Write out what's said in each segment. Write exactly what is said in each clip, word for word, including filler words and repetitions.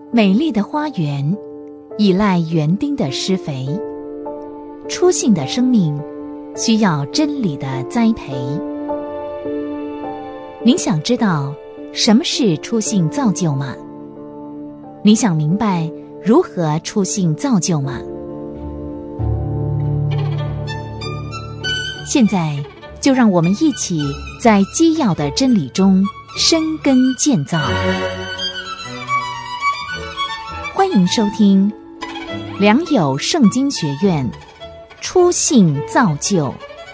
美丽的花园依赖园丁的施肥，初信的生命需要真理的栽培。您想知道什么是初信造就吗？你想明白如何初信造就吗？现在就让我们一起在基要的真理中生根建造。欢迎收听良友圣经学院初信造就。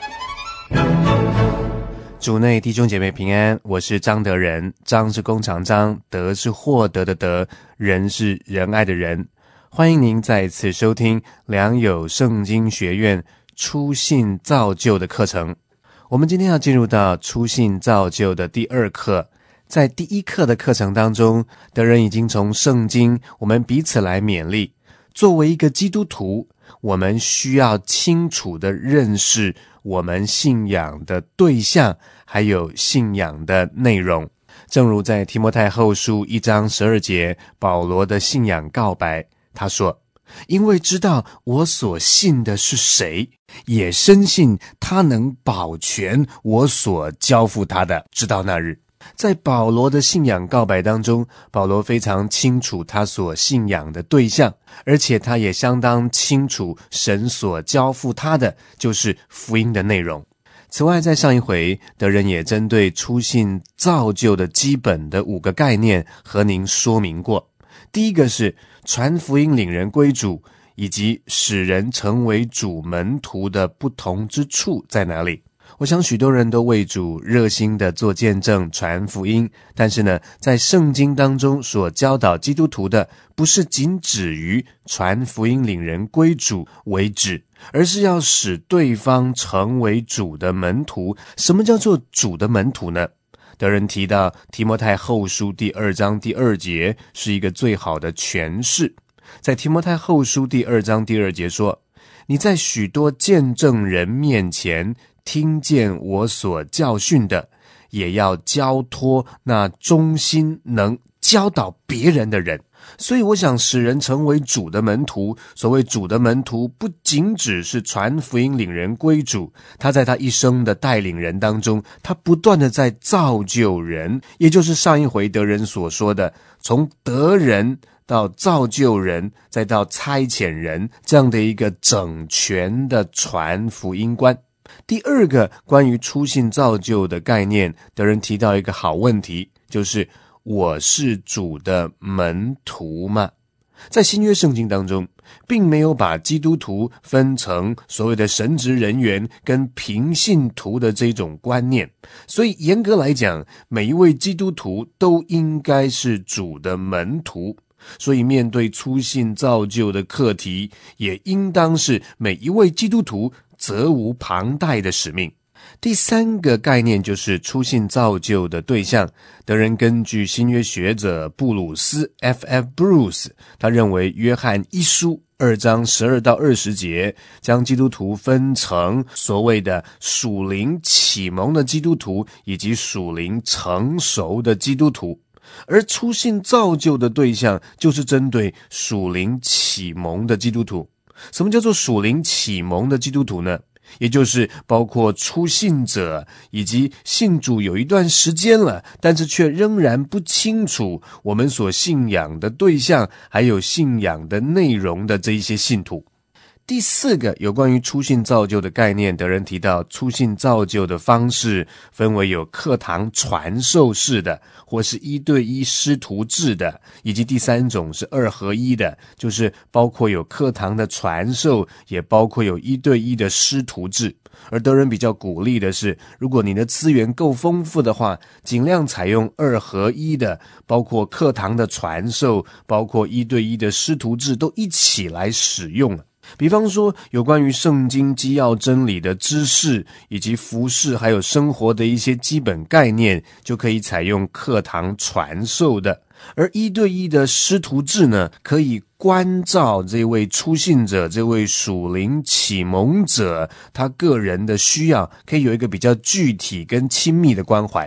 主内弟兄姐妹平安，我是张德仁，张是弓长张，德是获得的德，仁是仁爱的仁。欢迎您再次收听良友圣经学院初信造就的课程。我们今天要进入到初信造就的第二课。在第一课的课程当中，德仁已经从圣经我们彼此来勉励，作为一个基督徒，我们需要清楚地认识我们信仰的对象还有信仰的内容。正如在提摩太后书一章十二节，保罗的信仰告白，他说，因为知道我所信的是谁，也深信他能保全我所交付他的，直到那日。在保罗的信仰告白当中，保罗非常清楚他所信仰的对象，而且他也相当清楚神所交付他的就是福音的内容。此外，在上一回，德仁也针对初信造就的基本的五个概念和您说明过。第一个是传福音领人归主，以及使人成为主门徒的不同之处在哪里。我想许多人都为主热心的做见证传福音，但是呢，在圣经当中所教导基督徒的不是仅止于传福音领人归主为止，而是要使对方成为主的门徒。什么叫做主的门徒呢？德仁提到提摩太后书第二章第二节是一个最好的诠释。在提摩太后书第二章第二节说，你在许多见证人面前听见我所教训的，也要交托那忠心能教导别人的人。所以我想使人成为主的门徒，所谓主的门徒不仅只是传福音领人归主，他在他一生的带领人当中，他不断的在造就人，也就是上一回德仁所说的，从得人到造就人再到差遣人，这样的一个整全的传福音观。第二个关于初信造就的概念，德仁提到一个好问题，就是我是主的门徒吗？在新约圣经当中，并没有把基督徒分成所谓的神职人员跟平信徒的这种观念，所以严格来讲，每一位基督徒都应该是主的门徒。所以面对初信造就的课题，也应当是每一位基督徒责无旁贷的使命。第三个概念就是初信造就的对象。德仁根据新约学者布鲁斯 F F Bruce， 他认为约翰一书二章十二到二十节将基督徒分成所谓的属灵启蒙的基督徒以及属灵成熟的基督徒，而初信造就的对象就是针对属灵启蒙的基督徒。什么叫做属灵启蒙的基督徒呢？也就是包括初信者以及信主有一段时间了，但是却仍然不清楚我们所信仰的对象还有信仰的内容的这一些信徒。第四个有关于初信造就的概念，德仁提到初信造就的方式分为有课堂传授式的，或是一对一师徒制的，以及第三种是二合一的，就是包括有课堂的传授，也包括有一对一的师徒制。而德仁比较鼓励的是，如果你的资源够丰富的话，尽量采用二合一的，包括课堂的传授，包括一对一的师徒制都一起来使用。比方说有关于圣经基要真理的知识，以及服事还有生活的一些基本概念，就可以采用课堂传授的。而一对一的师徒制呢，可以关照这位初信者，这位属灵启蒙者他个人的需要，可以有一个比较具体跟亲密的关怀。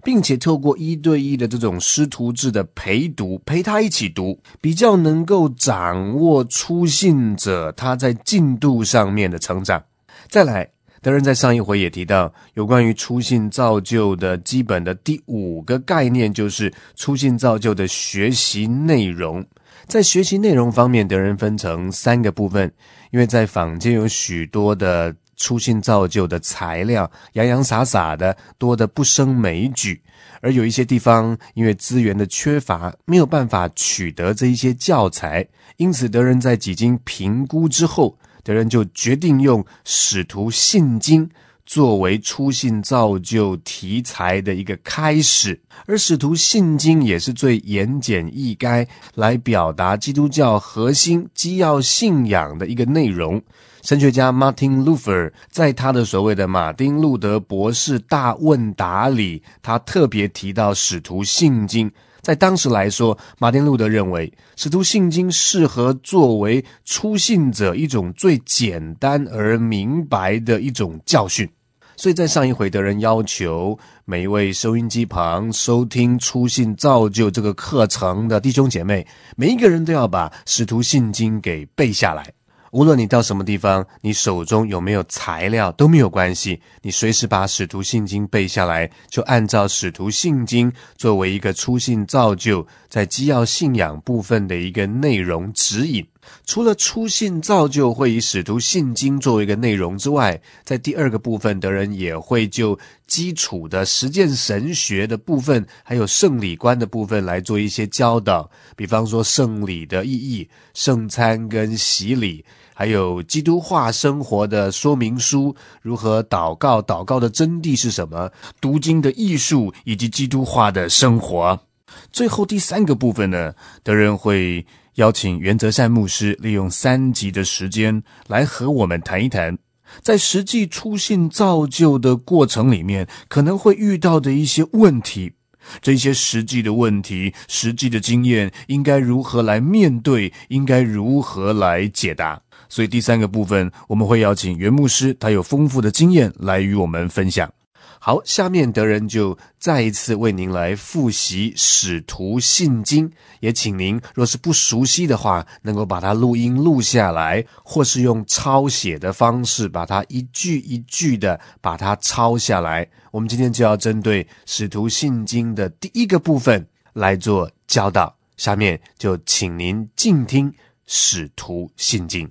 并且透过一对一的这种师徒制的陪读，陪他一起读，比较能够掌握初信者他在进度上面的成长。再来，德仁在上一回也提到有关于初信造就的基本的第五个概念，就是初信造就的学习内容。在学习内容方面，德仁分成三个部分，因为在坊间有许多的初信造就的材料，洋洋洒洒的，多得不胜枚举，而有一些地方因为资源的缺乏，没有办法取得这一些教材，因此德仁在几经评估之后，德仁就决定用使徒信经作为初信造就题材的一个开始，而使徒信经也是最言简意赅来表达基督教核心基要信仰的一个内容。神学家 Martin Luther 在他的所谓的马丁路德博士大问答里，他特别提到使徒信经。在当时来说，马丁路德认为使徒信经适合作为初信者一种最简单而明白的一种教训。所以在上一回德仁要求每一位收音机旁收听初信造就这个课程的弟兄姐妹，每一个人都要把使徒信经给背下来。无论你到什么地方，你手中有没有材料都没有关系，你随时把使徒信经背下来，就按照使徒信经作为一个初信造就在基要信仰部分的一个内容指引。除了初信造就会以使徒信经作为一个内容之外，在第二个部分德仁也会就基础的实践神学的部分还有圣礼观的部分来做一些教导，比方说圣礼的意义、圣餐跟洗礼，还有基督化生活的说明书，如何祷告，祷告的真谛是什么，读经的艺术，以及基督化的生活。最后第三个部分呢，德仁会邀请原则善牧师利用三集的时间来和我们谈一谈，在实际初信造就的过程里面可能会遇到的一些问题，这些实际的问题、实际的经验应该如何来面对，应该如何来解答。所以第三个部分我们会邀请原牧师，他有丰富的经验来与我们分享。好，下面德仁就再一次为您来复习使徒信经，也请您若是不熟悉的话，能够把它录音录下来，或是用抄写的方式把它一句一句的把它抄下来。我们今天就要针对使徒信经的第一个部分来做教导，下面就请您静听使徒信经。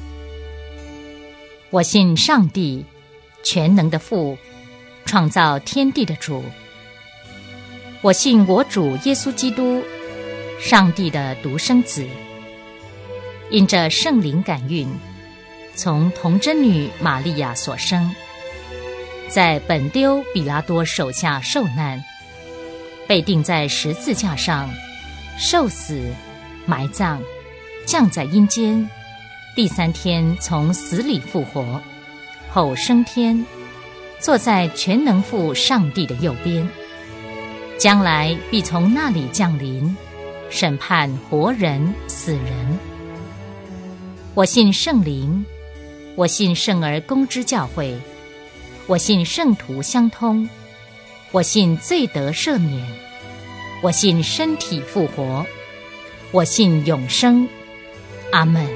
我信上帝，全能的父，创造天地的主。我信我主耶稣基督，上帝的独生子，因着圣灵感孕，从童贞女玛利亚所生，在本丢比拉多手下受难，被钉在十字架上，受死，埋葬，降在阴间，第三天从死里复活，后升天，坐在全能父上帝的右边，将来必从那里降临，审判活人死人。我信圣灵，我信圣而公之教会，我信圣徒相通，我信罪得赦免，我信身体复活，我信永生。阿们。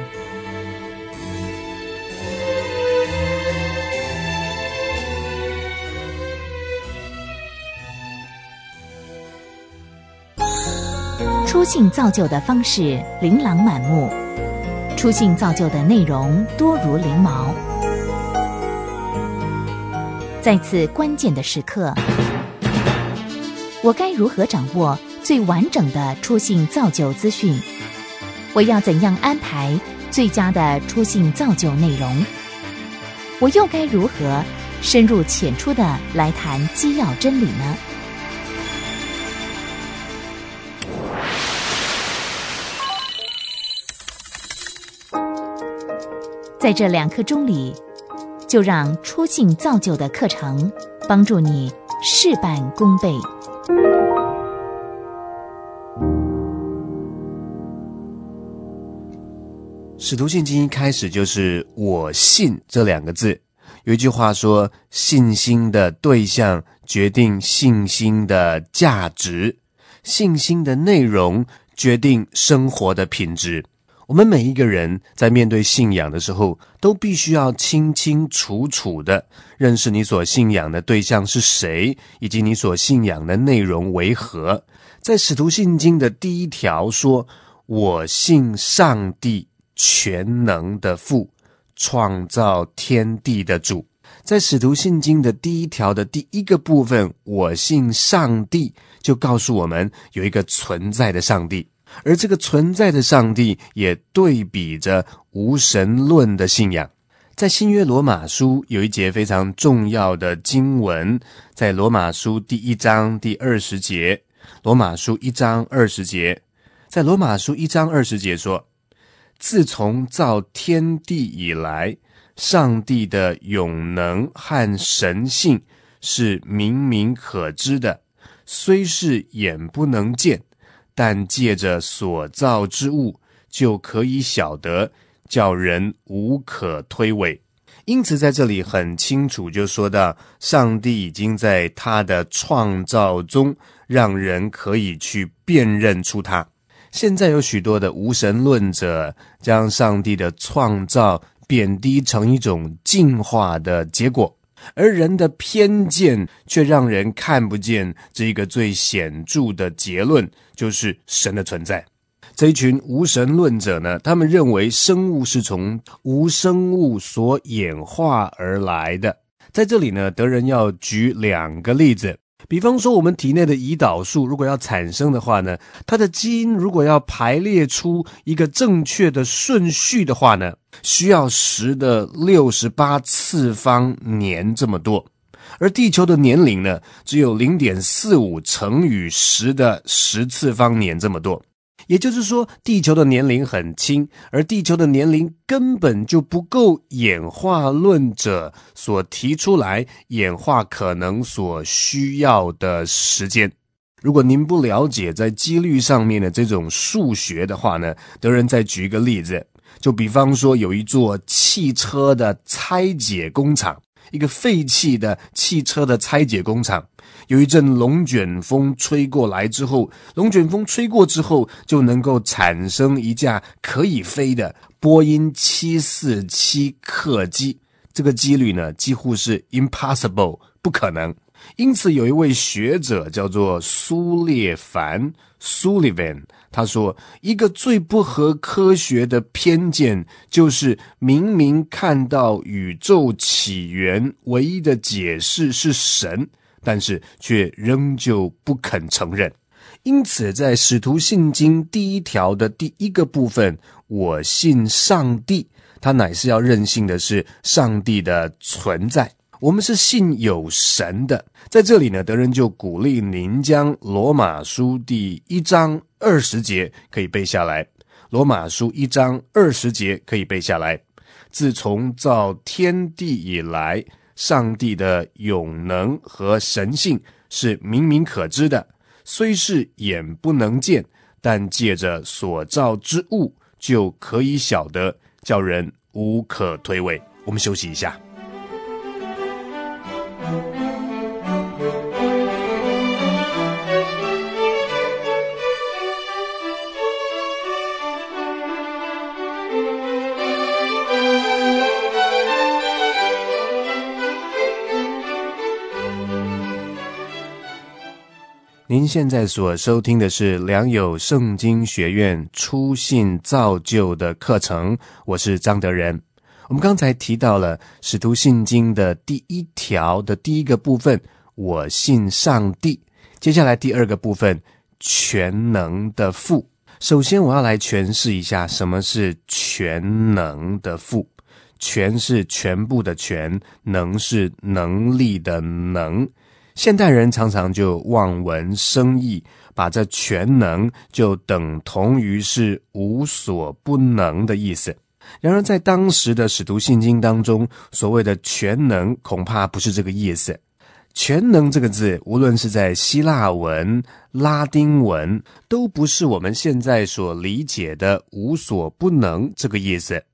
初信造就的方式琳琅满目，初信造就的内容多如翎毛。在此关键的时刻，我该如何掌握最完整的初信造就资讯？我要怎样安排最佳的初信造就内容？我又该如何深入浅出地来谈基要真理呢？在这两刻钟里，就让初信造就的课程帮助你事半功倍。 使徒信经一开始就是我信这两个字， 有一句话说，信心的对象决定信心的价值，信心的内容决定生活的品质。我们每一个人在面对信仰的时候，都必须要清清楚楚的认识你所信仰的对象是谁，以及你所信仰的内容为何。在使徒信经的第一条说，我信上帝全能的父，创造天地的主。在使徒信经的第一条的第一个部分，我信上帝，就告诉我们有一个存在的上帝，而这个存在的上帝也对比着无神论的信仰。在新约罗马书有一节非常重要的经文，在罗马书第一章第二十节，罗马书一章二十节，在罗马书一章二十节说，自从造天地以来，上帝的永能和神性是明明可知的，虽是眼不能见，但借着所造之物就可以晓得，叫人无可推诿。因此在这里很清楚就说到，上帝已经在他的创造中让人可以去辨认出他。现在有许多的无神论者将上帝的创造贬低成一种进化的结果，而人的偏见却让人看不见这一个最显著的结论，就是神的存在。这一群无神论者呢，他们认为生物是从无生物所演化而来的。在这里呢，德仁要举两个例子。比方说，我们体内的胰岛素如果要产生的话呢，它的基因如果要排列出一个正确的顺序的话呢，需要十的六十八次方年这么多。而地球的年龄呢，只有 零点四五 乘以十的十次方年这么多。也就是说，地球的年龄很轻，而地球的年龄根本就不够演化论者所提出来演化可能所需要的时间。如果您不了解在几率上面的这种数学的话呢，德仁再举一个例子，就比方说有一座汽车的拆解工厂，一个废弃的汽车的拆解工厂，有一阵龙卷风吹过来之后，龙卷风吹过之后就能够产生一架可以飞的波音七四七客机，这个几率呢几乎是 impossible， 不可能。因此有一位学者叫做苏列凡 Sullivan， 他说，一个最不合科学的偏见就是明明看到宇宙起源唯一的解释是神，但是却仍旧不肯承认。因此在使徒信经第一条的第一个部分，我信上帝，他乃是要认信的是上帝的存在，我们是信有神的。在这里呢，德仁就鼓励您将罗马书第一章二十节可以背下来。罗马书一章二十节可以背下来。自从造天地以来，上帝的永能和神性是明明可知的，虽是眼不能见，但借着所造之物就可以晓得，叫人无可推诿。我们休息一下。您现在所收听的是良友圣经学院初信造就的课程，我是张德仁。我们刚才提到了使徒信经的第一条的第一个部分，我信上帝。接下来第二个部分，全能的父。首先我要来诠释一下什么是全能的父。全是全部的全，能是能力的能。现代人常常就望文生义，把这全能就等同于是无所不能的意思。然而在当时的使徒信经当中，所谓的全能恐怕不是这个意思。全能这个字，无论是在希腊文、拉丁文，都不是我们现在所理解的无所不能这个意思。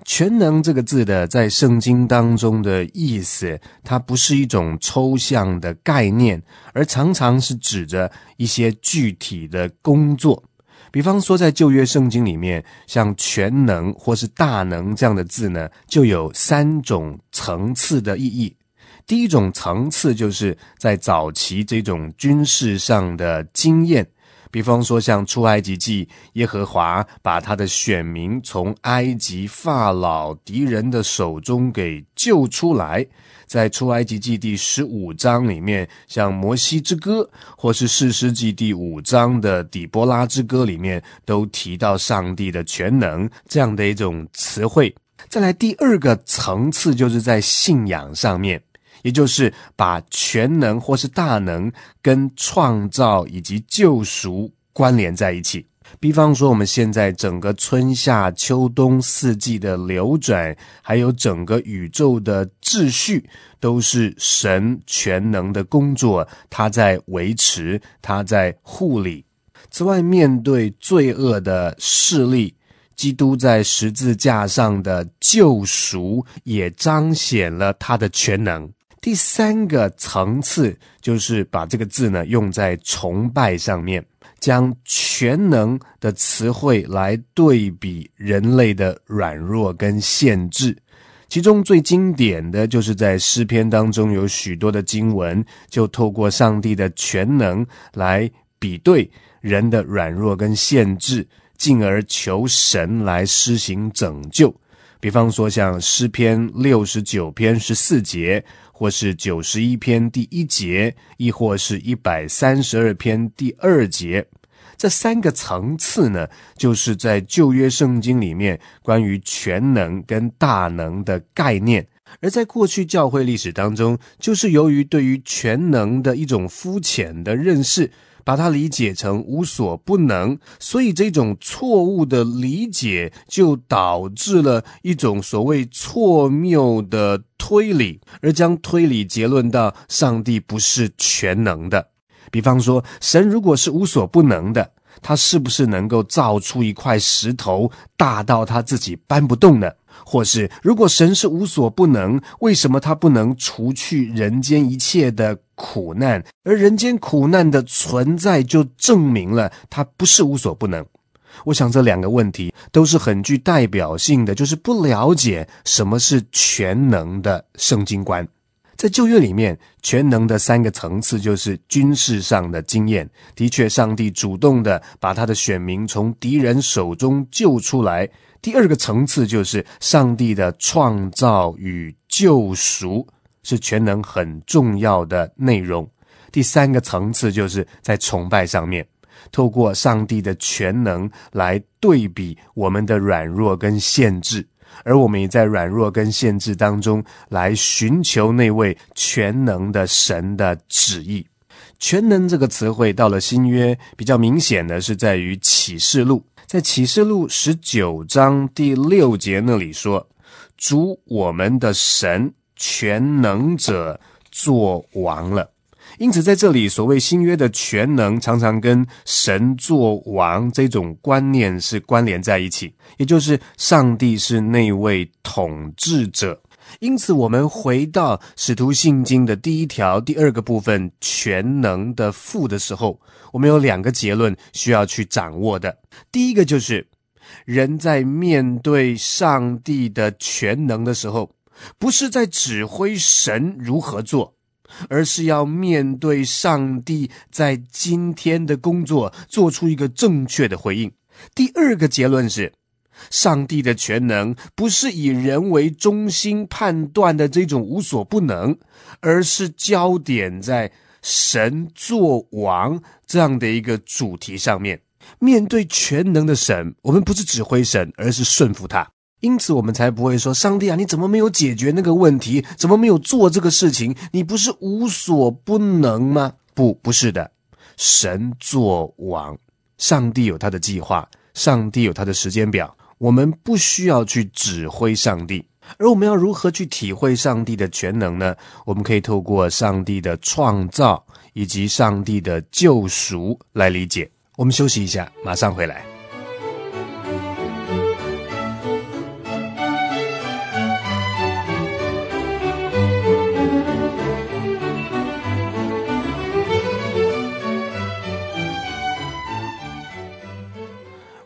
全能这个字的在圣经当中的意思，它不是一种抽象的概念，而常常是指着一些具体的工作。比方说在旧约圣经里面，像全能或是大能这样的字呢，就有三种层次的意义。第一种层次就是在早期这种军事上的经验，比方说像出埃及记，耶和华把他的选民从埃及法老敌人的手中给救出来。在出埃及记第十五章里面，像摩西之歌，或是士师记第五章的底波拉之歌里面，都提到上帝的全能这样的一种词汇。再来第二个层次就是在信仰上面，也就是把全能或是大能跟创造以及救赎关联在一起。比方说我们现在整个春夏秋冬四季的流转，还有整个宇宙的秩序，都是神全能的工作，他在维持，他在护理。此外，面对罪恶的势力，基督在十字架上的救赎也彰显了他的全能。第三个层次就是把这个字呢用在崇拜上面，将全能的词汇来对比人类的软弱跟限制。其中最经典的就是在诗篇当中有许多的经文，就透过上帝的全能来比对人的软弱跟限制，进而求神来施行拯救。比方说像诗篇六十九篇十四节，或是九十一篇第一节，亦或是一百三十二篇第二节。这三个层次呢，就是在旧约圣经里面关于全能跟大能的概念。而在过去教会历史当中，就是由于对于全能的一种肤浅的认识，把它理解成无所不能，所以这种错误的理解就导致了一种所谓错谬的推理，而将推理结论到上帝不是全能的。比方说，神如果是无所不能的，他是不是能够造出一块石头大到他自己搬不动呢？或是如果神是无所不能，为什么他不能除去人间一切的苦难？而人间苦难的存在就证明了他不是无所不能。我想这两个问题都是很具代表性的，就是不了解什么是全能的圣经观。在旧约里面，全能的三个层次就是军事上的经验，的确上帝主动的把他的选民从敌人手中救出来。第二个层次就是上帝的创造与救赎，是全能很重要的内容。第三个层次就是在崇拜上面，透过上帝的全能来对比我们的软弱跟限制，而我们也在软弱跟限制当中来寻求那位全能的神的旨意。全能这个词汇到了新约比较明显的是在于启示录，在启示录十九章第六节那里说，主我们的神全能者作王了。因此在这里所谓新约的全能常常跟神作王这种观念是关联在一起，也就是上帝是那位统治者。因此我们回到使徒信经的第一条第二个部分全能的父的时候，我们有两个结论需要去掌握的。第一个就是人在面对上帝的全能的时候，不是在指挥神如何做，而是要面对上帝在今天的工作做出一个正确的回应。第二个结论是，上帝的全能不是以人为中心判断的这种无所不能，而是焦点在神作王这样的一个主题上面。面对全能的神，我们不是指挥神，而是顺服他。因此我们才不会说，上帝啊，你怎么没有解决那个问题？怎么没有做这个事情？你不是无所不能吗？不，不是的。神作王，上帝有他的计划，上帝有他的时间表，我们不需要去指挥上帝。而我们要如何去体会上帝的全能呢？我们可以透过上帝的创造以及上帝的救赎来理解。我们休息一下，马上回来。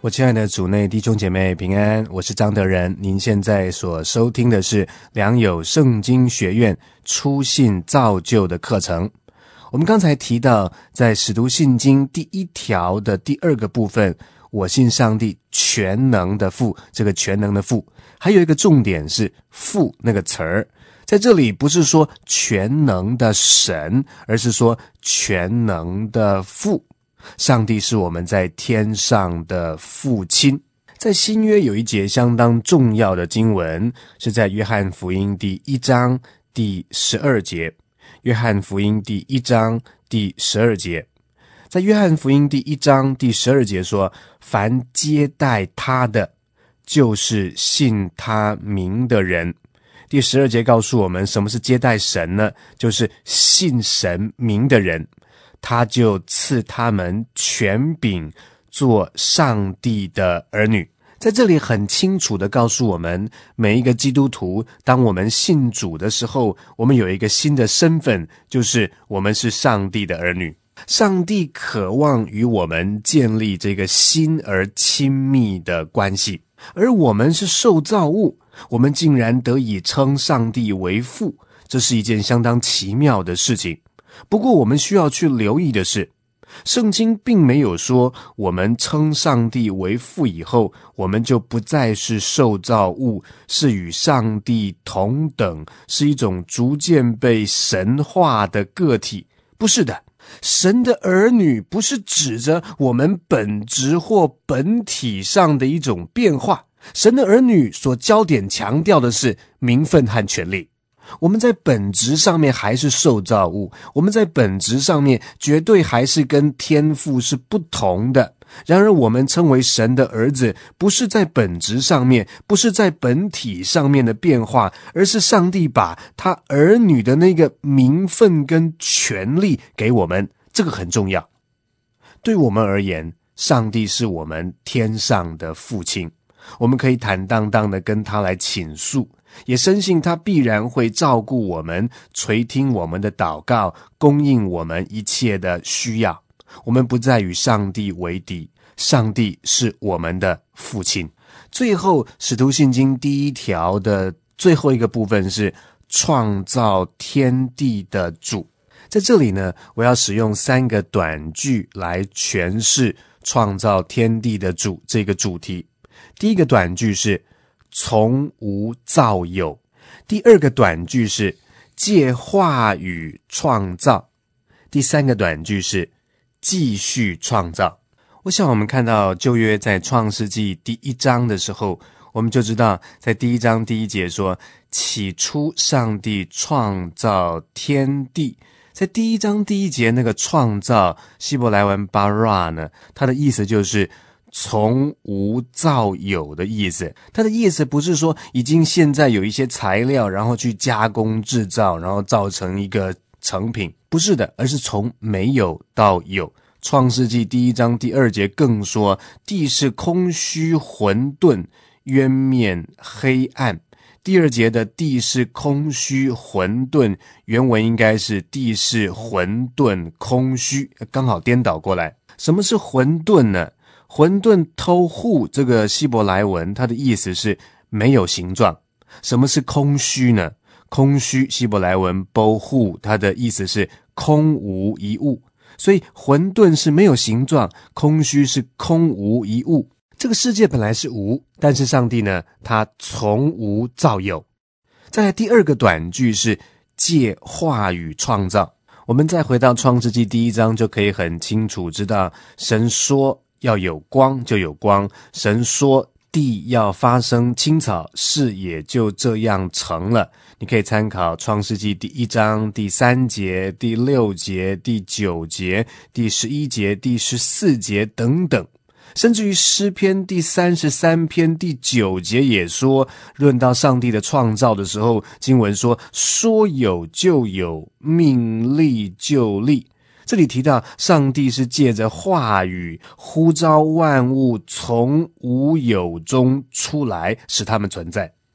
我亲爱的主内弟兄姐妹平安，我是张德仁。您现在所收听的是良友圣经学院初信造就的课程。我们刚才提到，在使徒信经第一条的第二个部分，我信上帝全能的父，这个全能的父还有一个重点是父那个词儿，在这里不是说全能的神，而是说全能的父。上帝是我们在天上的父亲。在新约有一节相当重要的经文，是在约翰福音第一章第十二节。约翰福音第一章第十二节，在约翰福音第一章第十二节说，凡接待他的，就是信他名的人。第十二节告诉我们，什么是接待神呢？就是信神名的人，他就赐他们权柄做上帝的儿女。在这里很清楚地告诉我们，每一个基督徒，当我们信主的时候，我们有一个新的身份，就是我们是上帝的儿女。上帝渴望与我们建立这个新而亲密的关系，而我们是受造物，我们竟然得以称上帝为父，这是一件相当奇妙的事情。不过我们需要去留意的是，圣经并没有说我们称上帝为父以后，我们就不再是受造物，是与上帝同等，是一种逐渐被神化的个体。不是的，神的儿女不是指着我们本质或本体上的一种变化，神的儿女所焦点强调的是名分和权利。我们在本质上面还是受造物，我们在本质上面绝对还是跟天父是不同的。然而我们称为神的儿子，不是在本质上面，不是在本体上面的变化，而是上帝把他儿女的那个名分跟权利给我们，这个很重要。对我们而言，上帝是我们天上的父亲，我们可以坦荡荡的跟他来倾诉，也深信他必然会照顾我们，垂听我们的祷告，供应我们一切的需要。我们不再与上帝为敌，上帝是我们的父亲。最后，使徒信经第一条的最后一个部分是创造天地的主。在这里呢，我要使用三个短句来诠释创造天地的主这个主题。第一个短句是从无造有，第二个短句是借话语创造，第三个短句是继续创造。我想我们看到旧约在创世纪第一章的时候，我们就知道在第一章第一节说，起初上帝创造天地。在第一章第一节那个创造，希伯来文 bara 呢，它的意思就是从无造有的意思。它的意思不是说已经现在有一些材料，然后去加工制造，然后造成一个成品，不是的，而是从没有到有。创世纪第一章第二节更说，地是空虚混沌，渊面黑暗。第二节的地是空虚混沌，原文应该是地是混沌空虚，刚好颠倒过来。什么是混沌呢？混沌偷户这个希伯来文，它的意思是没有形状。什么是空虚呢？空虚希伯来文 bohu， 它的意思是空无一物。所以混沌是没有形状，空虚是空无一物。这个世界本来是无，但是上帝呢，他从无造有。再来第二个短句是借话语创造。我们再回到创世纪第一章，就可以很清楚知道，神说要有光就有光，神说地要发生青草，事也就这样成了。你可以参考创世纪第一章第三节、第六节、第九节、第十一节、第十四节等等，甚至于诗篇第三十三篇第九节也说，论到上帝的创造的时候，经文说说有就有，命立就立。这里提到上帝是借着话语呼召万物从无有中出来，使他们存在。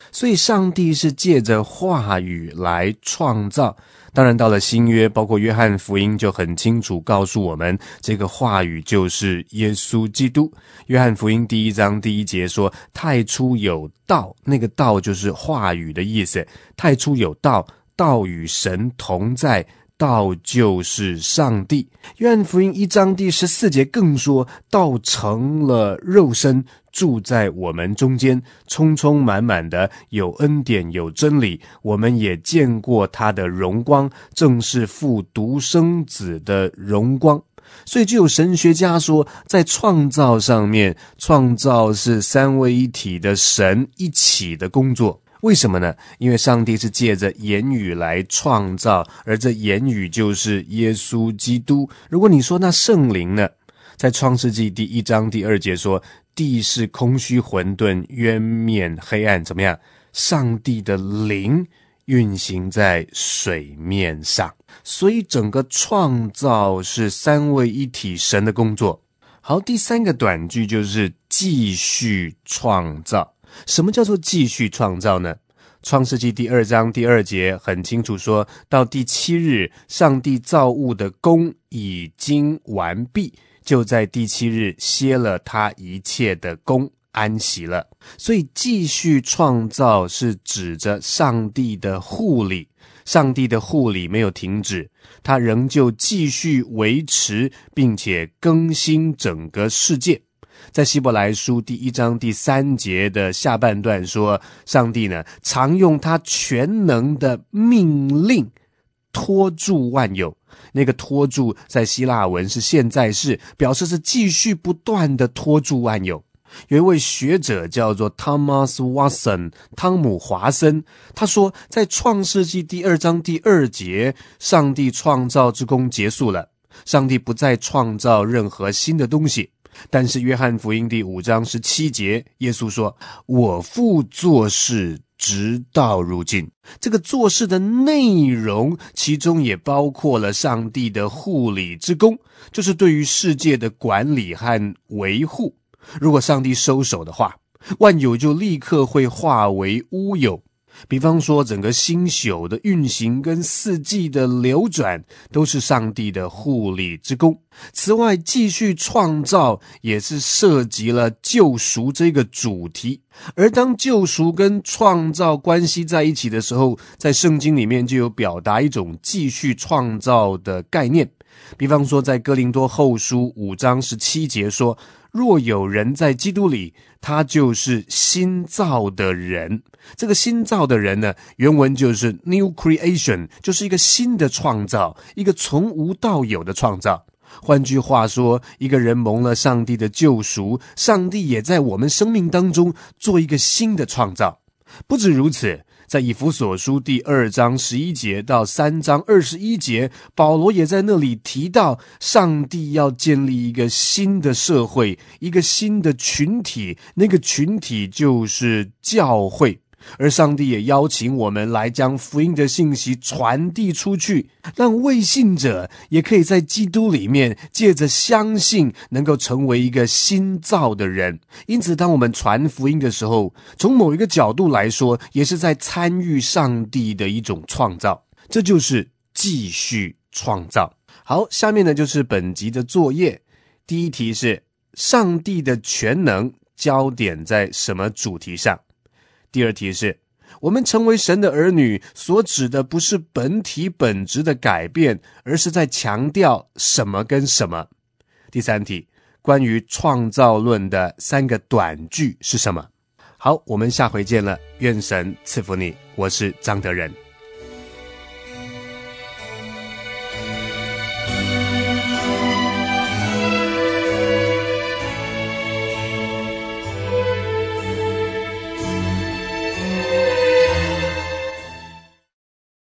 所以上帝是借着话语来创造。当然到了新约，包括约翰福音就很清楚告诉我们，这个话语就是耶稣基督。约翰福音第一章第一节说，太初有道，那个道就是话语的意思。太初有道，道与神同在，道就是上帝。约翰福音一章第十四节更说，道成了肉身，住在我们中间，充充满满的有恩典有真理，我们也见过他的荣光，正是父独生子的荣光。所以就有神学家说，在创造上面，创造是三位一体的神一起的工作。为什么呢？因为上帝是借着言语来创造，而这言语就是耶稣基督。如果你说那圣灵呢，在创世纪第一章第二节说，地是空虚混沌，渊面黑暗，怎么样？上帝的灵运行在水面上。所以整个创造是三位一体神的工作。好，第三个短句就是继续创造。什么叫做继续创造呢？创世纪第二章第二节很清楚说，到第七日，上帝造物的工已经完毕，就在第七日歇了他一切的工，安息了。所以继续创造是指着上帝的护理，上帝的护理没有停止，他仍旧继续维持并且更新整个世界。在希伯来书第一章第三节的下半段说，上帝呢常用他全能的命令拖住万有。那个拖住在希腊文是现在式，表示是继续不断的拖住万有。有一位学者叫做 Thomas Watson 汤姆华森，他说在创世纪第二章第二节，上帝创造之工结束了，上帝不再创造任何新的东西。但是约翰福音第五章十七节，耶稣说，我父做事直到如今。这个做事的内容其中也包括了上帝的护理之功，就是对于世界的管理和维护。如果上帝收手的话，万有就立刻会化为乌有。比方说整个星宿的运行跟四季的流转都是上帝的护理之功。此外，继续创造也是涉及了救赎这个主题。而当救赎跟创造关系在一起的时候，在圣经里面就有表达一种继续创造的概念。比方说在哥林多后书五章十七节说，若有人在基督里，他就是新造的人。这个新造的人呢，原文就是 new creation， 就是一个新的创造，一个从无到有的创造。换句话说，一个人蒙了上帝的救赎，上帝也在我们生命当中做一个新的创造。不止如此，在以弗所书第二章十一节到三章二十一节，保罗也在那里提到，上帝要建立一个新的社会，一个新的群体，那个群体就是教会。而上帝也邀请我们来将福音的信息传递出去，让未信者也可以在基督里面借着相信能够成为一个新造的人。因此当我们传福音的时候，从某一个角度来说，也是在参与上帝的一种创造，这就是继续创造。好，下面呢就是本集的作业。第一题是上帝的全能焦点在什么主题上？第二题是我们成为神的儿女所指的不是本体本质的改变，而是在强调什么跟什么。第三题，关于创造论的三个短句是什么？好，我们下回见了，愿神赐福你，我是张德仁。